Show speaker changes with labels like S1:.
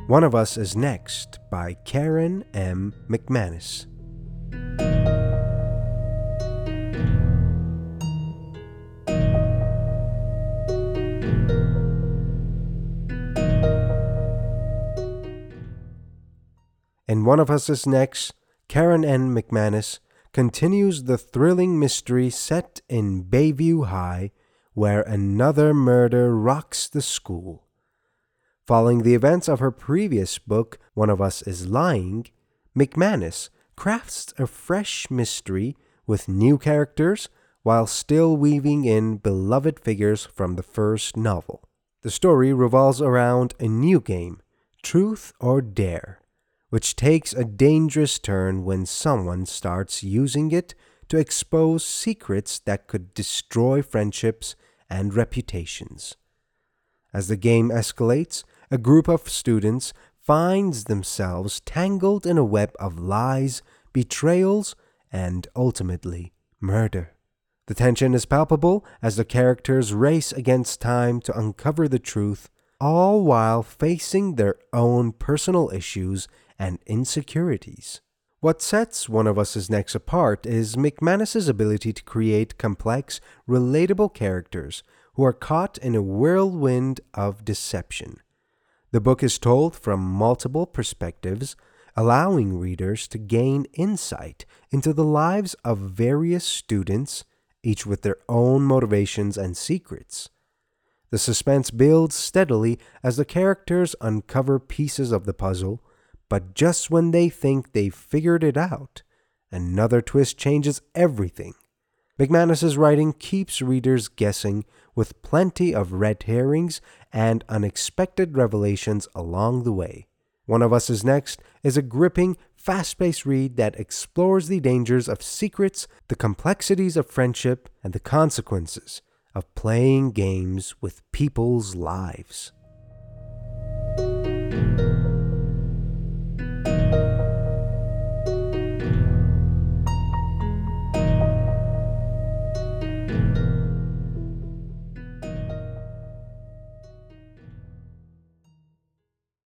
S1: One of Us is Next by Karen M. McManus. In One of Us is Next, Karen N. McManus continues the thrilling mystery set in Bayview High, where another murder rocks the school. Following the events of her previous book, One of Us is Lying, McManus crafts a fresh mystery with new characters while still weaving in beloved figures from the first novel. The story revolves around a new game, Truth or Dare, which takes a dangerous turn when someone starts using it to expose secrets that could destroy friendships and reputations. As the game escalates, a group of students finds themselves tangled in a web of lies, betrayals, and ultimately murder. The tension is palpable as the characters race against time to uncover the truth, all while facing their own personal issues and insecurities. What sets One of Us is Next apart is McManus's ability to create complex, relatable characters who are caught in a whirlwind of deception. The book is told from multiple perspectives, allowing readers to gain insight into the lives of various students, each with their own motivations and secrets. The suspense builds steadily as the characters uncover pieces of the puzzle, but just when they think they've figured it out, another twist changes everything. McManus's writing keeps readers guessing with plenty of red herrings and unexpected revelations along the way. One of Us is Next is a gripping, fast-paced read that explores the dangers of secrets, the complexities of friendship, and the consequences of playing games with people's lives.